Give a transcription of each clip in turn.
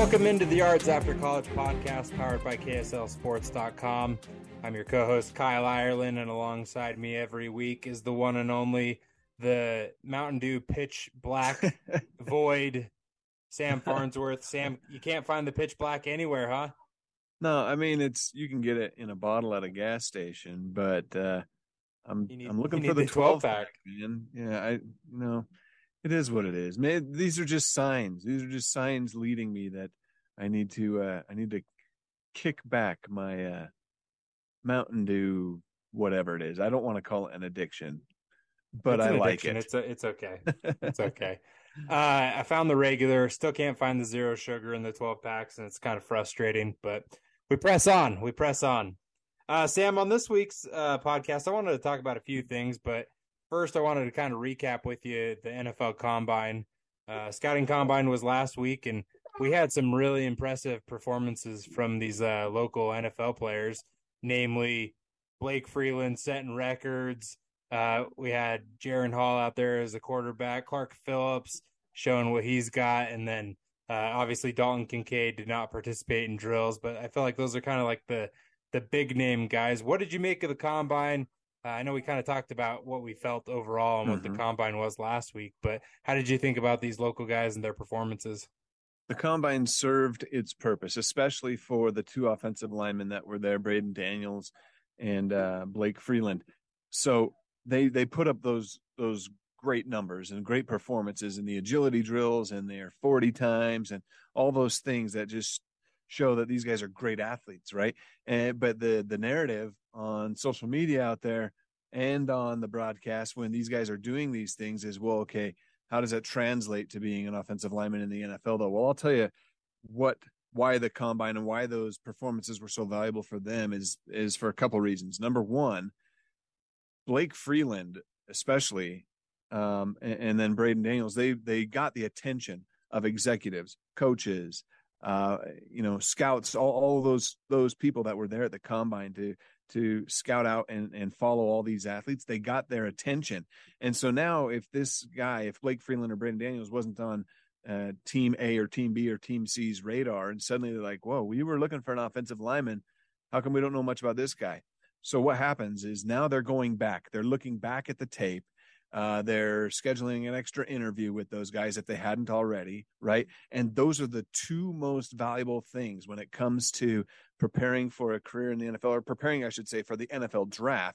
Welcome into the Yards After College podcast powered by KSLSports.com. I'm your co-host Kyle Ireland, and alongside me every week is the one and only, the Mountain Dew Pitch Black Void, Sam Farnsworth. Sam, you can't find the Pitch Black anywhere, huh? No, I mean you can get it in a bottle at a gas station, but I'm looking for the 12-pack, man. Yeah, it is what it is. Man, these are just signs. These are just signs leading me that I need to kick back my Mountain Dew, whatever it is. I don't want to call it an addiction, but I like it. It's okay. It's okay. I found the regular, still can't find the zero sugar in the 12 packs, and it's kind of frustrating, but we press on. Sam, on this week's podcast, I wanted to talk about a few things, but first I wanted to kind of recap with you the NFL Combine. Scouting Combine was last week, and we had some really impressive performances from these local NFL players, namely Blake Freeland setting records. We had Jaren Hall out there as a quarterback, Clark Phillips showing what he's got, and then obviously Dalton Kincaid did not participate in drills, but I feel like those are kind of like the big name guys. What did you make of the Combine? I know we kind of talked about what we felt overall and what the Combine was last week, but how did you think about these local guys and their performances? The Combine served its purpose, especially for the two offensive linemen that were there, Braden Daniels and Blake Freeland. So they put up those great numbers and great performances in the agility drills and their 40 times and all those things that just show that these guys are great athletes, right? But the narrative on social media out there and on the broadcast when these guys are doing these things is, well, okay, how does that translate to being an offensive lineman in the NFL, though? Well, I'll tell you why the Combine and why those performances were so valuable for them is for a couple of reasons. Number one, Blake Freeland, especially, and then Braden Daniels, they got the attention of executives, coaches, scouts, all those people that were there at the Combine to scout out and follow all these athletes. They got their attention. And so now if Blake Freeland or Braden Daniels wasn't on Team A or Team B or Team C's radar, and suddenly they're like, whoa, we were looking for an offensive lineman. How come we don't know much about this guy? So what happens is now they're going back. They're looking back at the tape. They're scheduling an extra interview with those guys if they hadn't already, right? And those are the two most valuable things when it comes to preparing for a career in the NFL, or preparing, I should say, for the NFL draft,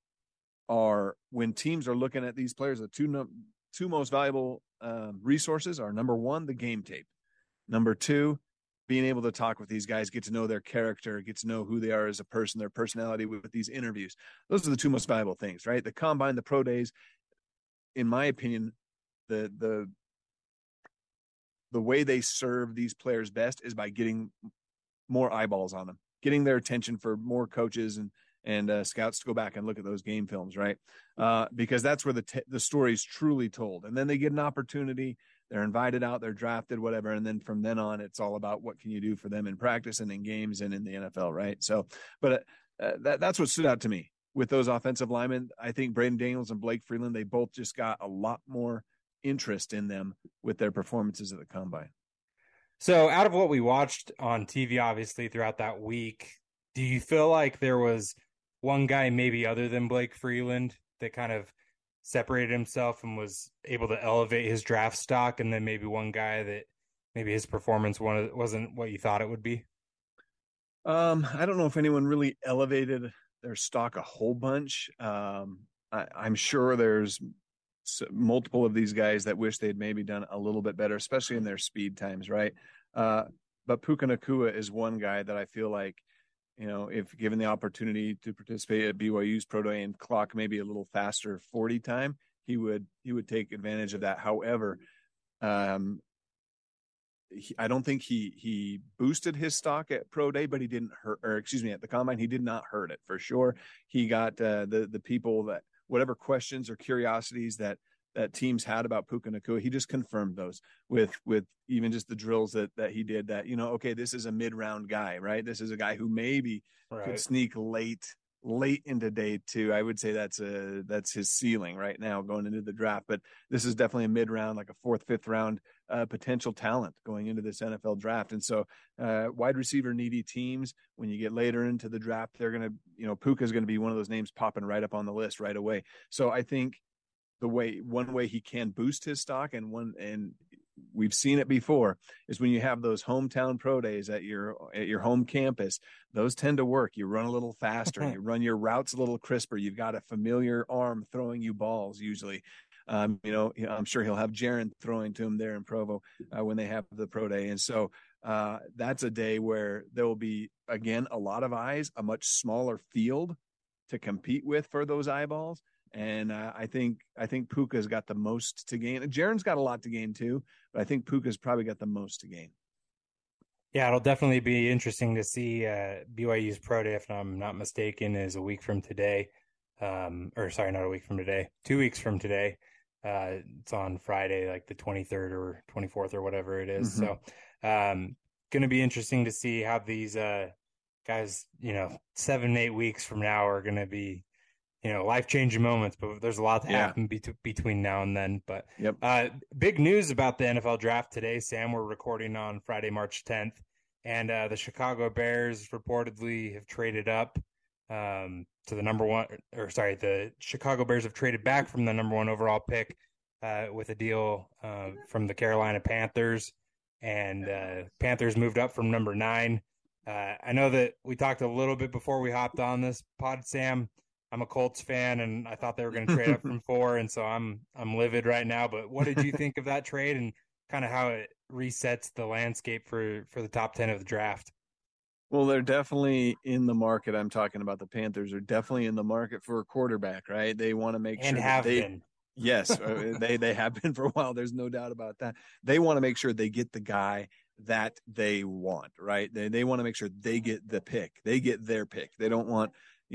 are when teams are looking at these players, the two most valuable resources are, number one, the game tape. Number two, being able to talk with these guys, get to know their character, get to know who they are as a person, their personality with these interviews. Those are the two most valuable things, right? The Combine, the pro days, in my opinion, the way they serve these players best is by getting more eyeballs on them, getting their attention for more coaches and scouts to go back and look at those game films, right? Because that's where the story is truly told. And then they get an opportunity, they're invited out, they're drafted, whatever. And then from then on, it's all about what can you do for them in practice and in games and in the NFL, right? So, but that's what stood out to me with those offensive linemen. I think Braden Daniels and Blake Freeland, they both just got a lot more interest in them with their performances at the Combine. So out of what we watched on TV, obviously, throughout that week, do you feel like there was one guy maybe other than Blake Freeland that kind of separated himself and was able to elevate his draft stock, and then maybe one guy that maybe his performance wasn't what you thought it would be? I don't know if anyone really elevated their stock a whole bunch. I'm sure there's multiple of these guys that wish they'd maybe done a little bit better, especially in their speed times, right? But Puka Nacua is one guy that I feel like, if given the opportunity to participate at BYU's Pro Day and clock maybe a little faster 40 time, he would take advantage of that. However, I don't think he boosted his stock at Pro Day, but he didn't hurt, at the Combine, he did not hurt it for sure. He got the people that whatever questions or curiosities that teams had about Puka Nacua, he just confirmed those with even just the drills that he did, that, okay, this is a mid-round guy, right? This is a guy who maybe could sneak late into day two. I would say that's his ceiling right now going into the draft, but this is definitely a mid-round, like a fourth, fifth round potential talent going into this NFL draft. And so wide receiver needy teams, when you get later into the draft, they're going to, Puka is going to be one of those names popping right up on the list right away. So I think one way he can boost his stock, and we've seen it before, is when you have those hometown pro days at your home campus. Those tend to work. You run a little faster, you run your routes a little crisper. You've got a familiar arm throwing you balls usually. I'm sure he'll have Jaron throwing to him there in Provo when they have the pro day. And so that's a day where there will be, again, a lot of eyes, a much smaller field to compete with for those eyeballs. And I think Puka's got the most to gain. Jaron's got a lot to gain too, but I think Puka's probably got the most to gain. Yeah, it'll definitely be interesting to see. BYU's pro day, if I'm not mistaken, is a week from today. Or sorry, not a week from today, 2 weeks from today. It's on Friday, like the 23rd or 24th or whatever it is. Mm-hmm. So, going to be interesting to see how these guys, 7, 8 weeks from now are going to be, life-changing moments, but there's a lot to happen between now and then. But big news about the NFL draft today, Sam. We're recording on Friday, March 10th, and the Chicago Bears reportedly have traded up to the the Chicago Bears have traded back from the number 1 overall pick with a deal from the Carolina Panthers, and Panthers moved up from number 9. I know that we talked a little bit before we hopped on this pod, Sam. I'm a Colts fan, and I thought they were going to trade up from 4, and so I'm livid right now. But what did you think of that trade, and kind of how it resets the landscape for the top 10 of the draft? Well, they're definitely in the market. I'm talking about the Panthers are definitely in the market for a quarterback, right? They want to make sure have been. Yes, they have been for a while. There's no doubt about that. They want to make sure they get the guy that they want, right? They want to make sure they get the pick. They get their pick. They don't want,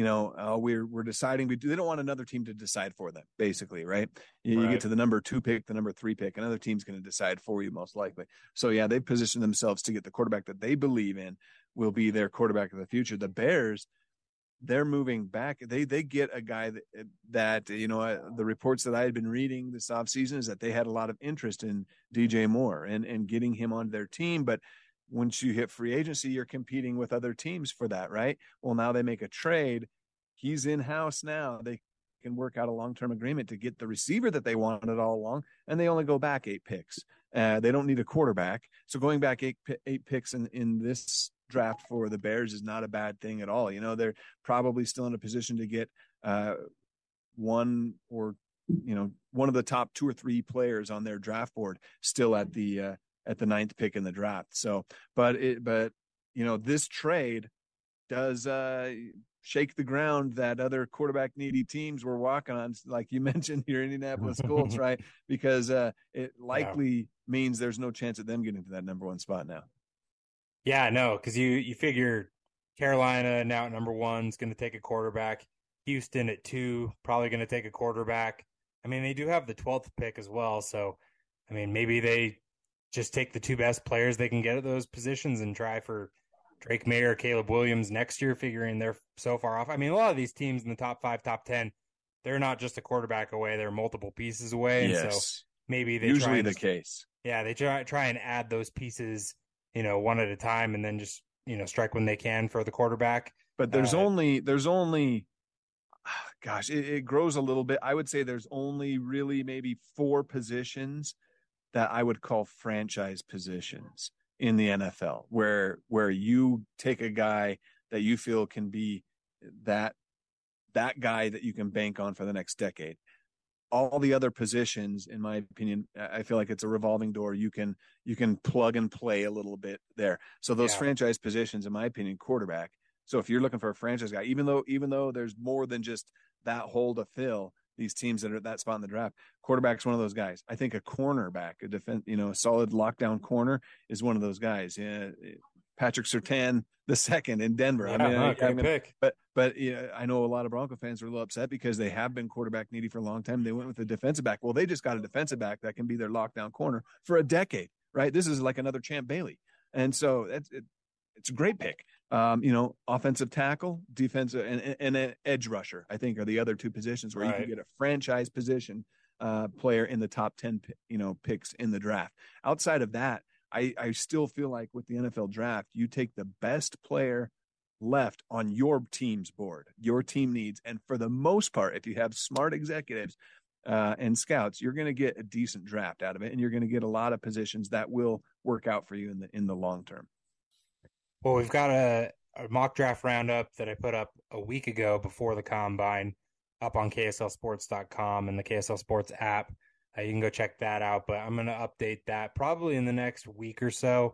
we're deciding. They don't want another team to decide for them, basically, right? You get to the number 2 pick, the number 3 pick, another team's going to decide for you most likely. So yeah, they position themselves to get the quarterback that they believe in will be their quarterback of the future. The Bears, they're moving back. They get a guy that the reports that I had been reading this offseason is that they had a lot of interest in DJ Moore and getting him on their team. But once you hit free agency, you're competing with other teams for that, right? Well, now they make a trade. He's in-house now. They can work out a long-term agreement to get the receiver that they wanted all along, and they only go back 8 picks. They don't need a quarterback. So going back eight picks in this draft for the Bears is not a bad thing at all. They're probably still in a position to get one of the top 2 or 3 players on their draft board still at the 9th pick in the draft. So, but this trade does shake the ground that other quarterback needy teams were walking on, like you mentioned, your Indianapolis Colts, right? Because it likely means there's no chance of them getting to that number 1 spot now. Yeah, no, because you figure Carolina now at number 1 is going to take a quarterback. Houston at 2 probably going to take a quarterback. I mean, they do have the 12th pick as well, so I mean, maybe they just take the 2 best players they can get at those positions and try for Drake May or Caleb Williams next year, figuring they're so far off. I mean, a lot of these teams in the top 5, top 10, they're not just a quarterback away; they're multiple pieces away. Yes. And so maybe they usually the case. Yeah, they try and add those pieces, one at a time, and then just strike when they can for the quarterback. But there's only gosh, it grows a little bit. I would say there's only really maybe 4 positions that I would call franchise positions in the NFL, where you take a guy that you feel can be that guy that you can bank on for the next decade. All the other positions, in my opinion, I feel like it's a revolving door. You can plug and play a little bit there. So those franchise positions, in my opinion, quarterback. So if you're looking for a franchise guy, even though there's more than just that hole to fill, these teams that are at that spot in the draft, quarterback's one of those guys. I think a cornerback, a solid lockdown corner is one of those guys. Yeah, Patrick Surtain II in Denver. Pick. But I know a lot of Bronco fans are a little upset because they have been quarterback needy for a long time. They went with a defensive back. Well, they just got a defensive back that can be their lockdown corner for a decade, right? This is like another Champ Bailey. And so it's a great pick. Offensive tackle, defensive, and an edge rusher, I think, are the other 2 positions where you can get a franchise position player in the top 10, picks in the draft. Outside of that, I still feel like with the NFL draft, you take the best player left on your team's board, your team needs. And for the most part, if you have smart executives and scouts, you're going to get a decent draft out of it. And you're going to get a lot of positions that will work out for you in the long term. Well, we've got a mock draft roundup that I put up a week ago before the combine up on KSLSports.com and the KSL Sports app. You can go check that out, but I'm going to update that probably in the next week or so.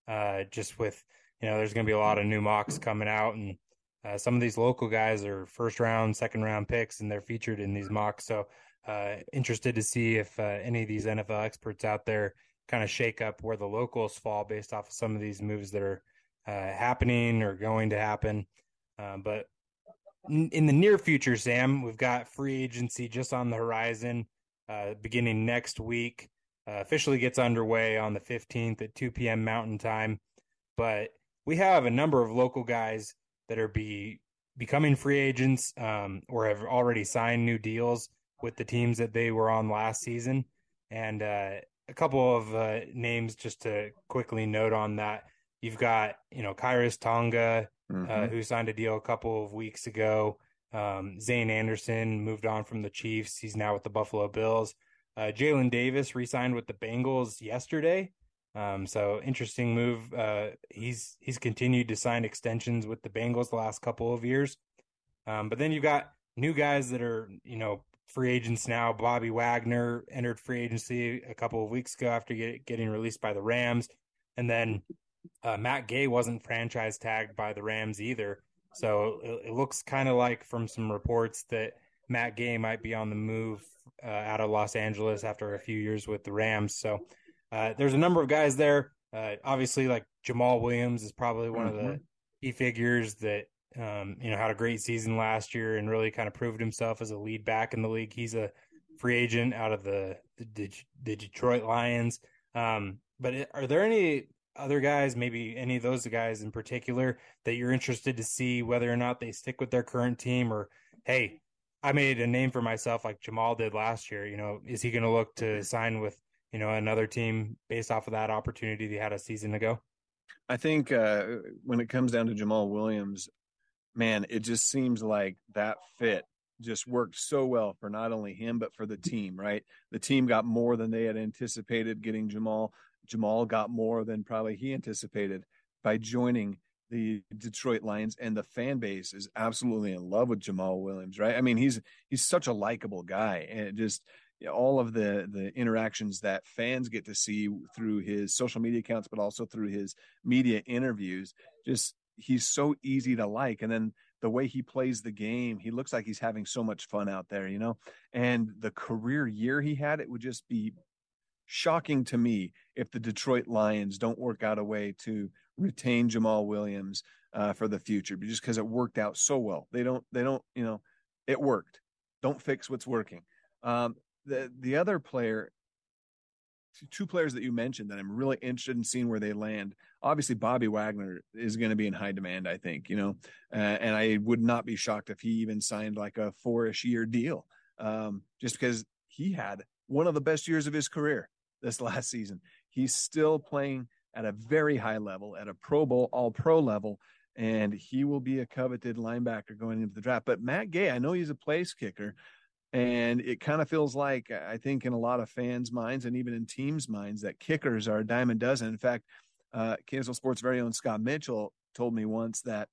Just with, there's going to be a lot of new mocks coming out, and some of these local guys are first round, second round picks, and they're featured in these mocks. So interested to see if any of these NFL experts out there kind of shake up where the locals fall based off of some of these moves that are happening or going to happen. But in the near future, Sam, we've got free agency just on the horizon. Beginning next week, officially gets underway on the 15th at 2 p.m. Mountain Time. But we have a number of local guys that are becoming free agents or have already signed new deals with the teams that they were on last season. And a couple of names just to quickly note on that. You've got, Kairos Tonga, who signed a deal a couple of weeks ago. Zane Anderson moved on from the Chiefs. He's now with the Buffalo Bills. Jalen Davis re-signed with the Bengals yesterday. So interesting move. He's continued to sign extensions with the Bengals the last couple of years. But then you've got new guys that are, free agents now. Bobby Wagner entered free agency a couple of weeks ago after getting released by the Rams. And then Matt Gay wasn't franchise tagged by the Rams either. So it looks kind of like from some reports that Matt Gay might be on the move out of Los Angeles after a few years with the Rams. So there's a number of guys there. Obviously, like Jamal Williams is probably one of the key figures that, had a great season last year and really kind of proved himself as a lead back in the league. He's a free agent out of the Detroit Lions. But are there any other guys, maybe any of those guys in particular, that you're interested to see whether or not they stick with their current team, or, hey, I made a name for myself like Jamal did last year. Is he going to look to sign with, another team based off of that opportunity he had a season ago? I think when it comes down to Jamal Williams, man, it just seems like that fit just worked so well for not only him, but for the team, right? The team got more than they had anticipated getting Jamal. Jamal got more than probably he anticipated by joining the Detroit Lions, and the fan base is absolutely in love with Jamal Williams, right? I mean, he's such a likable guy, and it just all of the interactions that fans get to see through his social media accounts, but also through his media interviews, just he's so easy to like. And then the way he plays the game, he looks like he's having so much fun out there, and the career year he had, it would just be shocking to me if the Detroit Lions don't work out a way to retain Jamal Williams for the future, just because it worked out so well. They don't, it worked. Don't fix what's working. The other player, two players that you mentioned that I'm really interested in seeing where they land. Obviously, Bobby Wagner is going to be in high demand, I think, and I would not be shocked if he even signed like a 4-ish year deal, just because he had one of the best years of his career this last season. He's still playing at a very high level, at a Pro Bowl, all pro level, and he will be a coveted linebacker going into the draft. But Matt Gay, I know he's a place kicker, and it kind of feels like, I think in a lot of fans' minds and even in teams' minds, that kickers are a dime a dozen. In fact, KSL Sports' very own Scott Mitchell told me once that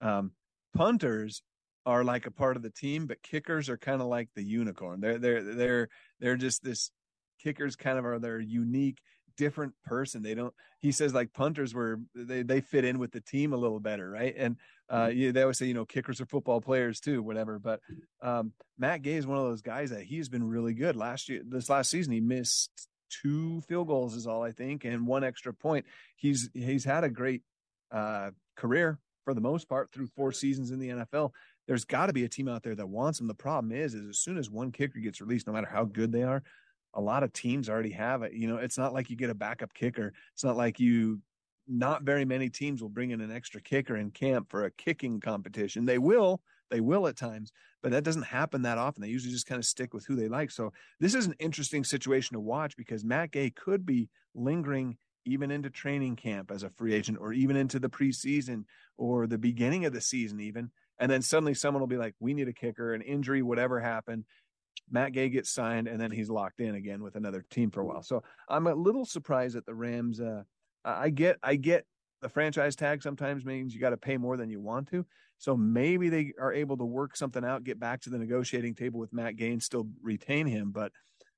punters are like a part of the team, but kickers are kind of like the unicorn. They're just this, kickers kind of are their unique, different person. He says like punters they fit in with the team a little better, right? And they always say, kickers are football players too, whatever. But Matt Gay is one of those guys that he's been really good. This last season, he missed 2 field goals is all, I think, and 1 extra point. He's had a great career for the most part through 4 seasons in the NFL. There's got to be a team out there that wants him. The problem is as soon as one kicker gets released, no matter how good they are, a lot of teams already have it. It's not like you get a backup kicker. It's not like you not very many teams will bring in an extra kicker in camp for a kicking competition. They will at times, but that doesn't happen that often. They usually just kind of stick with who they like. So this is an interesting situation to watch because Matt Gay could be lingering even into training camp as a free agent, or even into the preseason or the beginning of the season even. And then suddenly someone will be like, we need a kicker, an injury, whatever happened. Matt Gay gets signed, and then he's locked in again with another team for a while. So I'm a little surprised that the Rams, I get the franchise tag sometimes means you got to pay more than you want to. So maybe they are able to work something out, get back to the negotiating table with Matt Gay and still retain him. But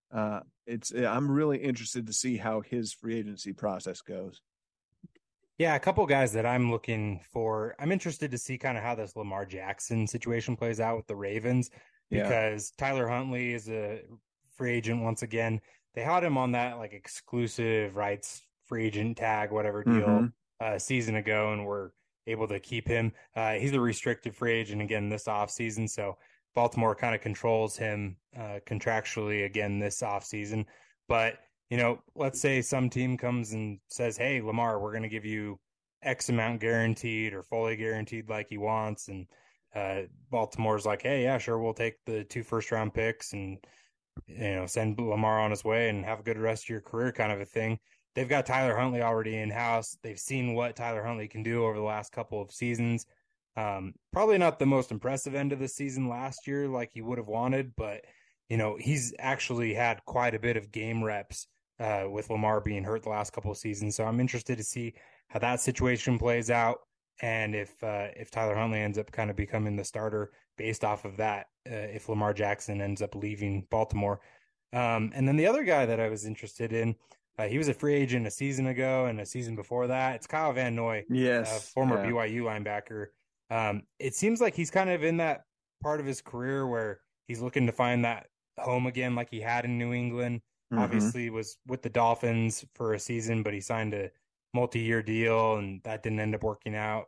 I'm really interested to see how his free agency process goes. Yeah, a couple guys that I'm looking for. I'm interested to see kind of how this Lamar Jackson situation plays out with the Ravens, because Tyler Huntley is a free agent once again. They had him on that like exclusive rights free agent tag, whatever deal, a season ago, and were able to keep him. He's a restricted free agent again this offseason, so Baltimore kind of controls him contractually again this offseason. But let's say some team comes and says, hey, Lamar, we're going to give you X amount guaranteed or fully guaranteed like he wants. And Baltimore's like, hey, yeah, sure, we'll take the 2 first-round picks and, send Lamar on his way and have a good rest of your career kind of a thing. They've got Tyler Huntley already in-house. They've seen what Tyler Huntley can do over the last couple of seasons. Probably not the most impressive end of the season last year like he would have wanted, but, he's actually had quite a bit of game reps with Lamar being hurt the last couple of seasons. So I'm interested to see how that situation plays out, and if Tyler Huntley ends up kind of becoming the starter based off of that, if Lamar Jackson ends up leaving Baltimore. And then the other guy that I was interested in, he was a free agent a season ago and a season before that. It's Kyle Van Noy, former BYU linebacker. It seems like he's kind of in that part of his career where he's looking to find that home again like he had in New England. Obviously was with the Dolphins for a season, but he signed a multi-year deal and that didn't end up working out.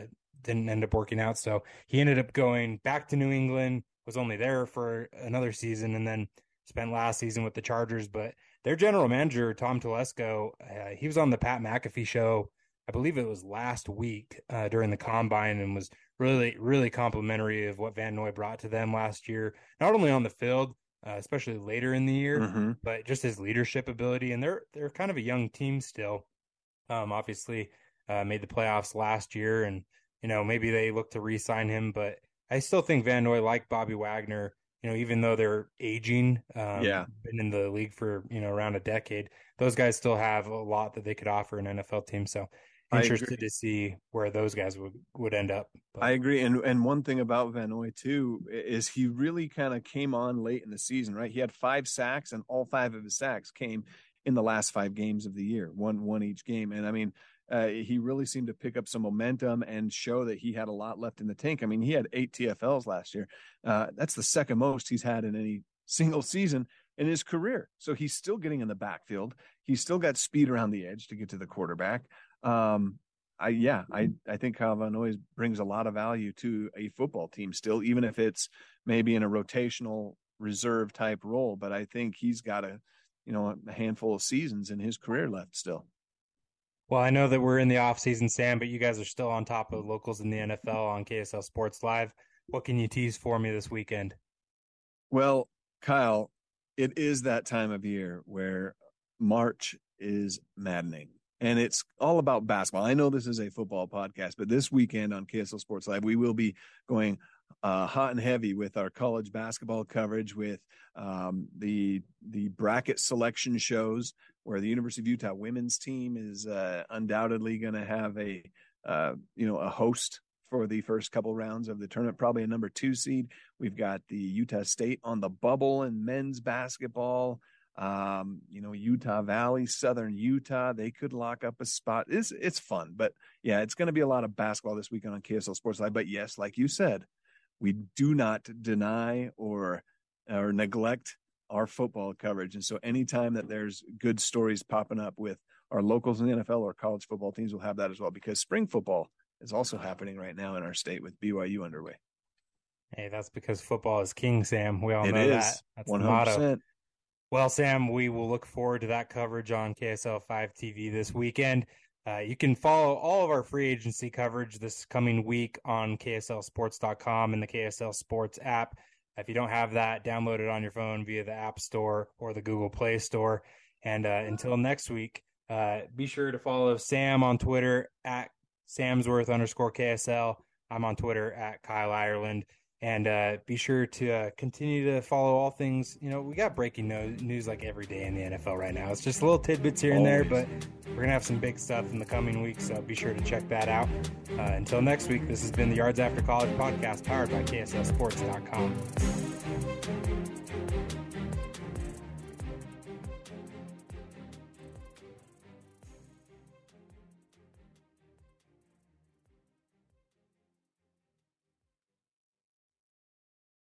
So he ended up going back to New England, was only there for another season, and then spent last season with the Chargers. But their general manager, Tom Telesco, he was on the Pat McAfee show, I believe it was last week during the Combine, and was really, really complimentary of what Van Noy brought to them last year, not only on the field, especially later in the year, but just his leadership ability. And they're kind of a young team still. Obviously, made the playoffs last year, and maybe they look to re-sign him. But I still think Van Noy, like Bobby Wagner, even though they're aging, been in the league for around a decade, those guys still have a lot that they could offer an NFL team. So interested to see where those guys would end up. But I agree. And one thing about Van Noy too is he really kind of came on late in the season, right? He had 5 sacks, and all 5 of his sacks came in the last 5 games of the year, one each game. And I mean, he really seemed to pick up some momentum and show that he had a lot left in the tank. I mean, he had 8 TFLs last year. That's the second most he's had in any single season in his career. So he's still getting in the backfield. He's still got speed around the edge to get to the quarterback. I think Kyle Van Noy brings a lot of value to a football team still, even if it's maybe in a rotational reserve type role. But I think he's got a handful of seasons in his career left still. Well, I know that we're in the off season, Sam, but you guys are still on top of the locals in the NFL on KSL Sports Live. What can you tease for me this weekend? Well, Kyle, it is that time of year where March is maddening. And it's all about basketball. I know this is a football podcast, but this weekend on KSL Sports Live, we will be going hot and heavy with our college basketball coverage, with the bracket selection shows, where the University of Utah women's team is undoubtedly going to have a host for the first couple rounds of the tournament, probably a number 2 seed. We've got the Utah State on the bubble in men's basketball. Utah Valley, Southern Utah, they could lock up a spot. It's fun, but yeah, it's going to be a lot of basketball this weekend on KSL Sports Live. But yes, like you said, we do not deny or neglect our football coverage. And so anytime that there's good stories popping up with our locals in the NFL or college football teams, we'll have that as well, because spring football is also happening right now in our state with BYU underway. Hey, that's because football is king, Sam. We all know that. That's 100%. The motto. Well, Sam, we will look forward to that coverage on KSL 5 TV this weekend. You can follow all of our free agency coverage this coming week on KSLSports.com and the KSL Sports app. If you don't have that, download it on your phone via the App Store or the Google Play Store. And until next week, be sure to follow Sam on Twitter at Samsworth_KSL. I'm on Twitter at Kyle Ireland. And be sure to continue to follow all things. We got breaking news like every day in the NFL right now. It's just little tidbits here and there, but we're going to have some big stuff in the coming weeks, so be sure to check that out. Until next week, this has been the Yards After College podcast powered by KSLSports.com.